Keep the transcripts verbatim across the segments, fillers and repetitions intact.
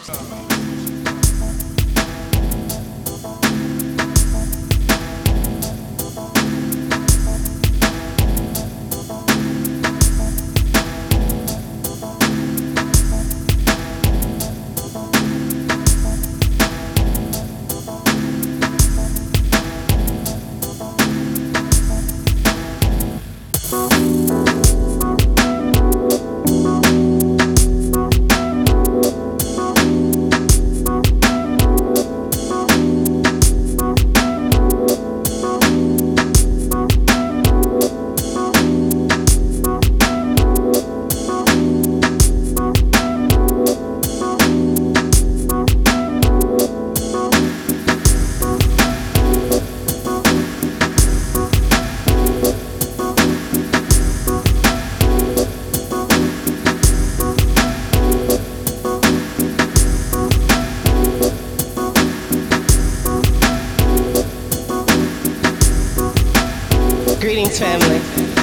Greetings, family.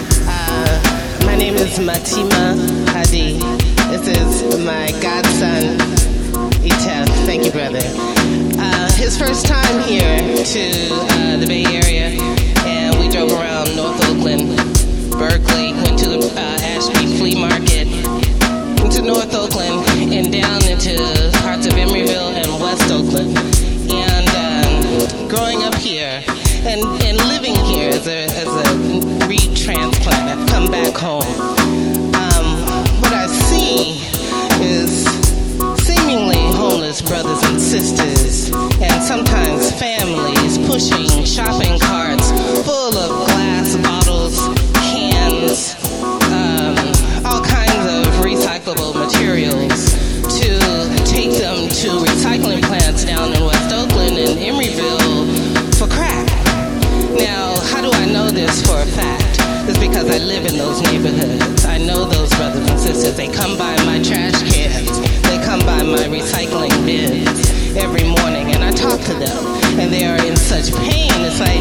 Uh, my name is Matima Hadi. This is my godson, Itef. Thank you, brother. Uh, his first time here to uh, the Bay Area, and we drove around North Oakland, Berkeley, went to the uh, Ashby Flea Market, into North Oakland, and down into parts of Emeryville and West Oakland. And um, growing up here, and, and living here as a, as a re-transplant, I've come back home. Um, what I see is seemingly homeless brothers and sisters, and sometimes families pushing shopping carts full of glass bottles, cans, um, all kinds of recyclable materials to take them to recycling plants down in West Oakland and Emeryville for crack. Now, how do I know this for a fact? It's because I live in those neighborhoods. I know those brothers and sisters. They come by my trash cans. They come by my recycling bins every morning, and I talk to them, and they are in such pain. It's like,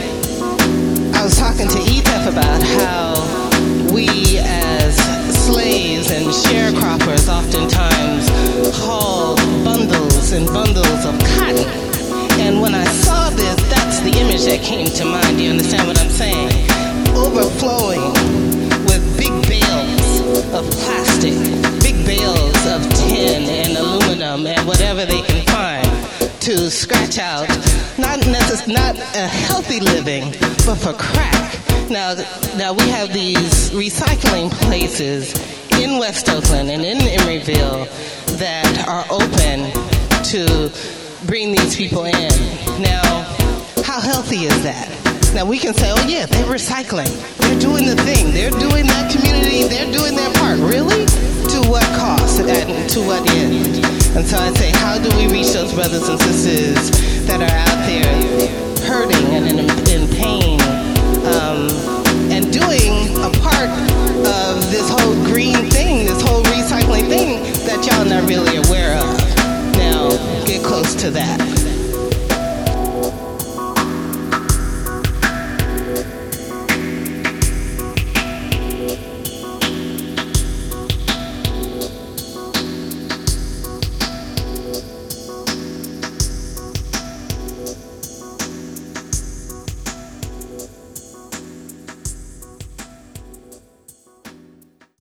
I was talking to Etef about how we as slaves and sharecroppers oftentimes hauled bundles and bundles of cotton. And when I saw this, that's the image that came to mind. Do you understand what I'm saying? Overflowing with big bales of plastic, big bales of tin and aluminum and whatever they can find to scratch out, not necess- not a healthy living, but for crack. Now, now we have these recycling places in West Oakland and in Emeryville that are open to bring these people in. Now, how healthy is that? Now we can say, oh yeah, they're recycling. They're doing the thing. They're doing that community. They're doing their part. Really? To what cost and to what end? And so I say, how do we reach those brothers and sisters that are out there hurting and in, in pain, um, and doing a part of this whole green thing